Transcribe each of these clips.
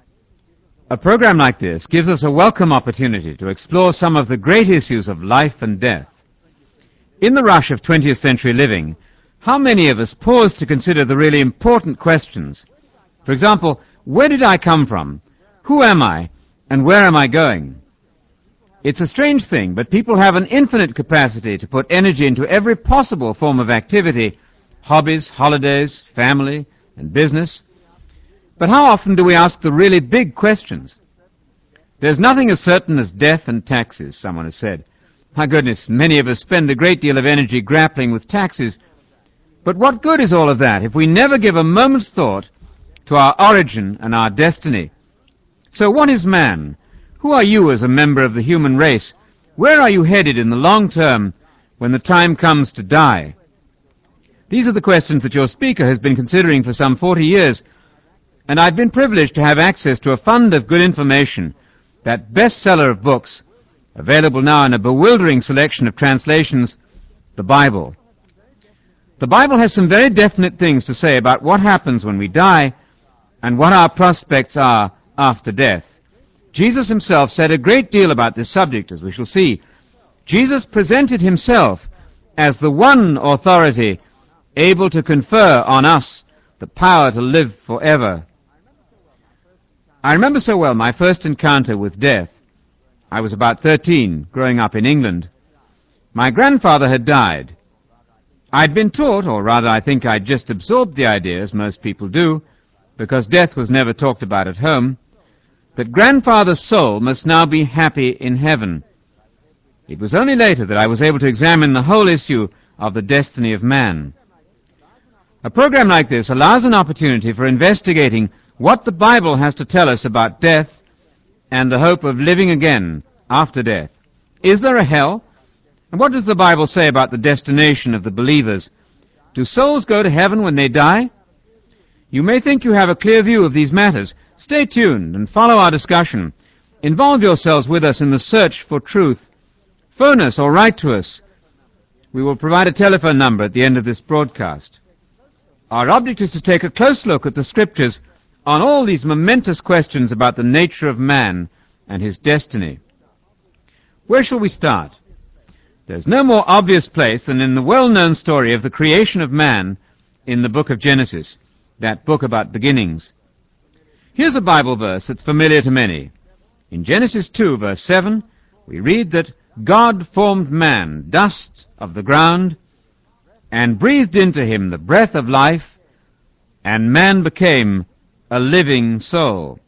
A program like this gives us a welcome opportunity to explore some of the great issues of life and death. In the rush of 20th century living, how many of us pause to consider the really important questions? For example, where did I come from? Who am I? And where am I going? It's a strange thing, but people have an infinite capacity to put energy into every possible form of activity, hobbies, holidays, family, and business. But how often do we ask the really big questions? There's nothing as certain as death and taxes, someone has said. My goodness, many of us spend a great deal of energy grappling with taxes. But what good is all of that if we never give a moment's thought to our origin and our destiny? So what is man? Who are you as a member of the human race? Where are you headed in the long term when the time comes to die? These are the questions that your speaker has been considering for some 40 years, and I've been privileged to have access to a fund of good information, that bestseller of books, available now in a bewildering selection of translations, the Bible. The Bible has some very definite things to say about what happens when we die and what our prospects are after death. Jesus himself said a great deal about this subject, as we shall see. Jesus presented himself as the one authority able to confer on us the power to live forever. I remember so well my first encounter with death. I was about 13, growing up in England. My grandfather had died. I'd been taught, or rather I think I'd just absorbed the idea, as most people do, because death was never talked about at home, that grandfather's soul must now be happy in heaven. It was only later that I was able to examine the whole issue of the destiny of man. A program like this allows an opportunity for investigating what the Bible has to tell us about death and the hope of living again after death. Is there a hell? And what does the Bible say about the destination of the believers? Do souls go to heaven when they die? You may think you have a clear view of these matters. Stay tuned and follow our discussion. Involve yourselves with us in the search for truth. Phone us or write to us. We will provide a telephone number at the end of this broadcast. Our object is to take a close look at the Scriptures on all these momentous questions about the nature of man and his destiny. Where shall we start? There's no more obvious place than in the well-known story of the creation of man in the book of Genesis, that book about beginnings. Here's a Bible verse that's familiar to many. In Genesis 2, verse 7, we read that God formed man, dust of the ground, and breathed into him the breath of life, and man became a living soul.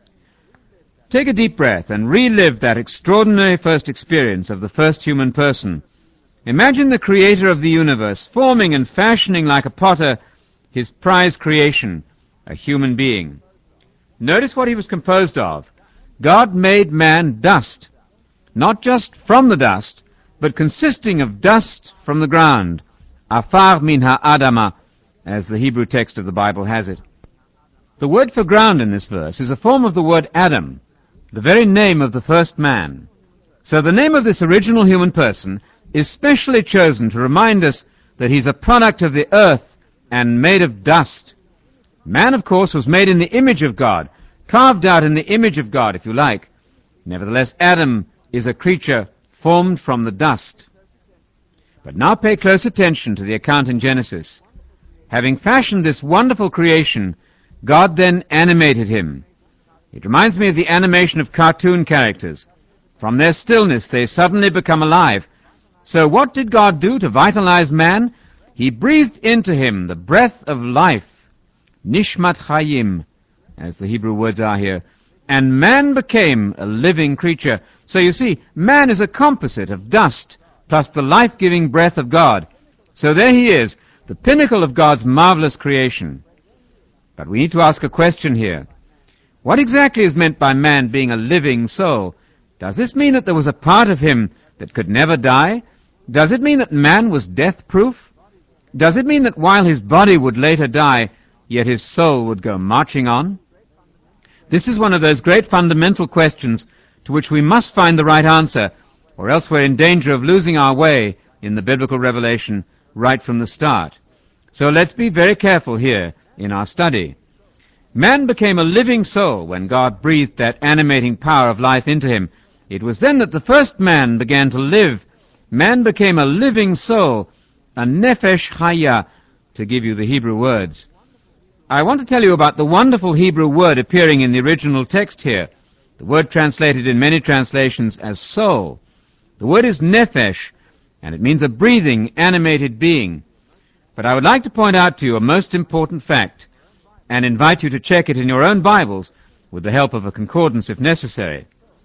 Take a deep breath and relive that extraordinary first experience of the first human person. Imagine the creator of the universe forming and fashioning like a potter his prize creation, a human being. Notice what he was composed of. God made man dust, not just from the dust, but consisting of dust from the ground. Afar min ha'adama, as the Hebrew text of the Bible has it. The word for ground in this verse is a form of the word Adam, the very name of the first man. So the name of this original human person is specially chosen to remind us that he's a product of the earth and made of dust. Man, of course, was made in the image of God, carved out in the image of God, if you like. Nevertheless, Adam is a creature formed from the dust. But now pay close attention to the account in Genesis. Having fashioned this wonderful creation, God then animated him. It reminds me of the animation of cartoon characters. From their stillness, they suddenly become alive. So what did God do to vitalize man? He breathed into him the breath of life, nishmat chayim, as the Hebrew words are here, and man became a living creature. So you see, man is a composite of dust plus the life-giving breath of God. So there he is, the pinnacle of God's marvelous creation. But we need to ask a question here. What exactly is meant by man being a living soul? Does this mean that there was a part of him that could never die? Does it mean that man was death-proof? Does it mean that while his body would later die, yet his soul would go marching on? This is one of those great fundamental questions to which we must find the right answer, or else we're in danger of losing our way in the biblical revelation right from the start. So let's be very careful here in our study. Man became a living soul when God breathed that animating power of life into him. It was then that the first man began to live. Man became a living soul, a nefesh chaya, to give you the Hebrew words. I want to tell you about the wonderful Hebrew word appearing in the original text here, the word translated in many translations as soul. The word is nefesh, and it means a breathing, animated being. But I would like to point out to you a most important fact, and invite you to check it in your own Bibles with the help of a concordance if necessary.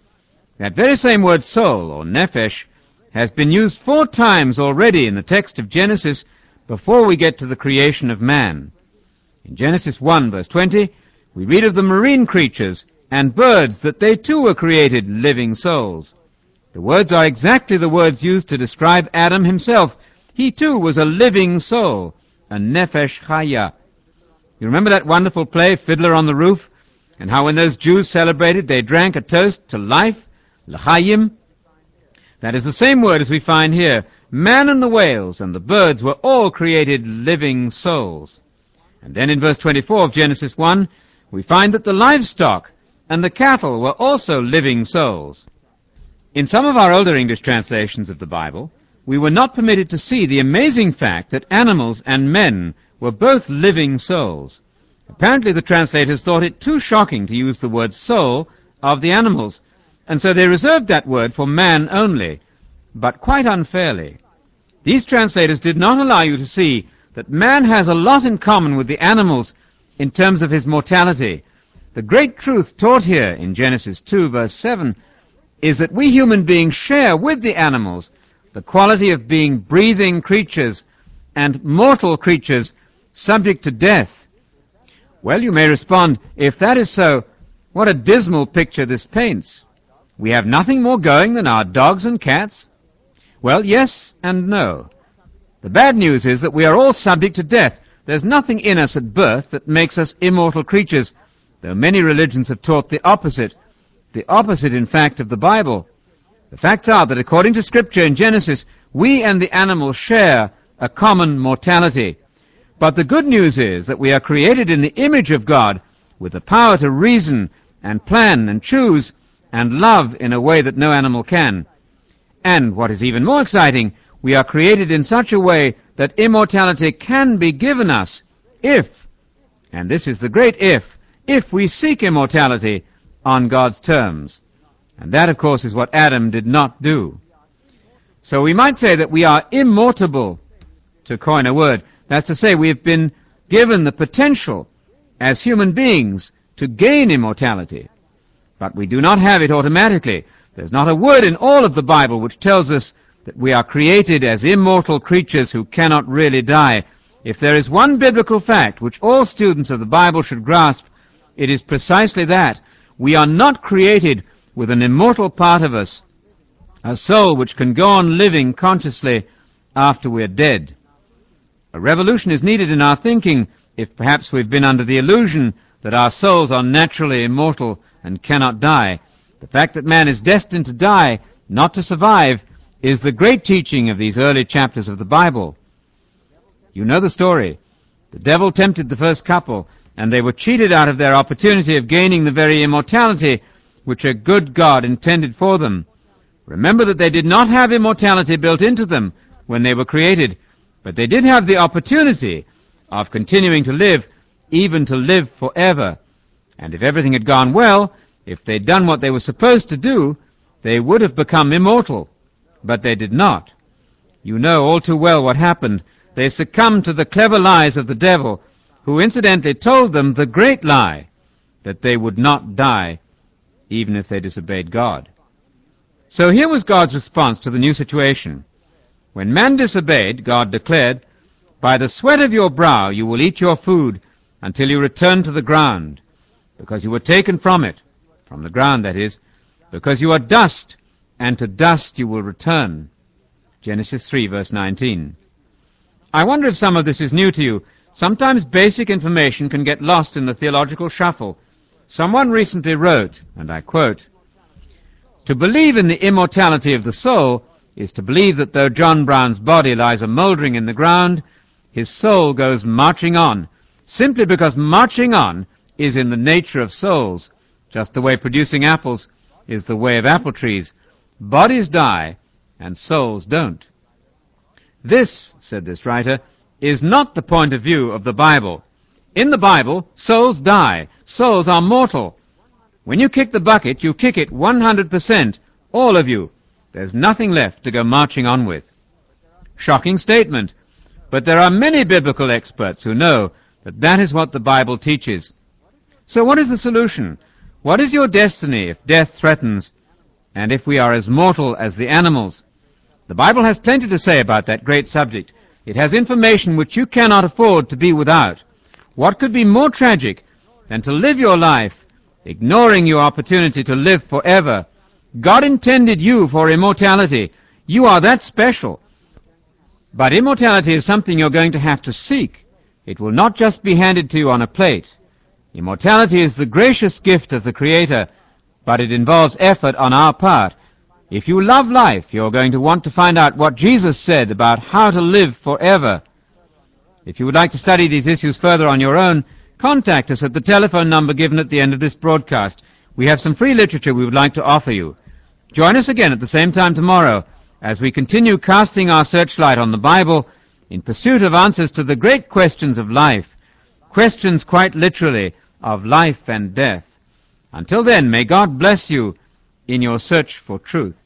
That very same word soul, or nefesh, has been used 4 times already in the text of Genesis before we get to the creation of man. In Genesis 1, verse 20, we read of the marine creatures and birds that they too were created living souls. The words are exactly the words used to describe Adam himself. He too was a living soul, a nefesh chaya. You remember that wonderful play, Fiddler on the Roof, and how when those Jews celebrated, they drank a toast to life, l'chaim? That is the same word as we find here. Man and the whales and the birds were all created living souls. And then in verse 24 of Genesis 1, we find that the livestock and the cattle were also living souls. In some of our older English translations of the Bible, we were not permitted to see the amazing fact that animals and men were both living souls. Apparently the translators thought it too shocking to use the word soul of the animals, and so they reserved that word for man only, but quite unfairly. These translators did not allow you to see that man has a lot in common with the animals in terms of his mortality. The great truth taught here in Genesis 2, verse 7, is that we human beings share with the animals the quality of being breathing creatures and mortal creatures subject to death. Well, you may respond, if that is so, what a dismal picture this paints. We have nothing more going than our dogs and cats? Well, yes and no. The bad news is that we are all subject to death. There's nothing in us at birth that makes us immortal creatures, though many religions have taught the opposite, in fact, of the Bible. The facts are that according to Scripture in Genesis, we and the animals share a common mortality. But the good news is that we are created in the image of God with the power to reason and plan and choose and love in a way that no animal can. And what is even more exciting, we are created in such a way that immortality can be given us if, and this is the great if we seek immortality on God's terms. And that, of course, is what Adam did not do. So we might say that we are immortal, to coin a word. That's to say, we have been given the potential as human beings to gain immortality. But we do not have it automatically. There's not a word in all of the Bible which tells us that we are created as immortal creatures who cannot really die. If there is one biblical fact which all students of the Bible should grasp, it is precisely that. We are not created with an immortal part of us, a soul which can go on living consciously after we're dead. A revolution is needed in our thinking if perhaps we've been under the illusion that our souls are naturally immortal and cannot die. The fact that man is destined to die, not to survive, is the great teaching of these early chapters of the Bible. You know the story. The devil tempted the first couple, and they were cheated out of their opportunity of gaining the very immortality which a good God intended for them. Remember that they did not have immortality built into them when they were created, but they did have the opportunity of continuing to live, even to live forever. And if everything had gone well, if they'd done what they were supposed to do, they would have become immortal. But they did not. You know all too well what happened. They succumbed to the clever lies of the devil, who incidentally told them the great lie, that they would not die, even if they disobeyed God. So here was God's response to the new situation. When man disobeyed, God declared, "By the sweat of your brow you will eat your food until you return to the ground, because you were taken from it," from the ground, that is, "because you are dust, and to dust you will return." Genesis 3, verse 19. I wonder if some of this is new to you. Sometimes basic information can get lost in the theological shuffle. Someone recently wrote, and I quote, "To believe in the immortality of the soul is to believe that though John Brown's body lies a-mouldering in the ground, his soul goes marching on, simply because marching on is in the nature of souls, just the way producing apples is the way of apple trees. Bodies die, and souls don't. This, said this writer, is not the point of view of the Bible. In the Bible, souls die. Souls are mortal. When you kick the bucket, you kick it 100%, all of you. There's nothing left to go marching on with. Shocking statement, but there are many biblical experts who know that that is what the Bible teaches. So what is the solution? What is your destiny if death threatens, and if we are as mortal as the animals? The Bible has plenty to say about that great subject. It has information which you cannot afford to be without. What could be more tragic than to live your life ignoring your opportunity to live forever? God intended you for immortality. You are that special. But immortality is something you're going to have to seek. It will not just be handed to you on a plate. Immortality is the gracious gift of the Creator, but it involves effort on our part. If you love life, you're going to want to find out what Jesus said about how to live forever. If you would like to study these issues further on your own, contact us at the telephone number given at the end of this broadcast. We have some free literature we would like to offer you. Join us again at the same time tomorrow as we continue casting our searchlight on the Bible in pursuit of answers to the great questions of life, questions quite literally of life and death. Until then, may God bless you in your search for truth.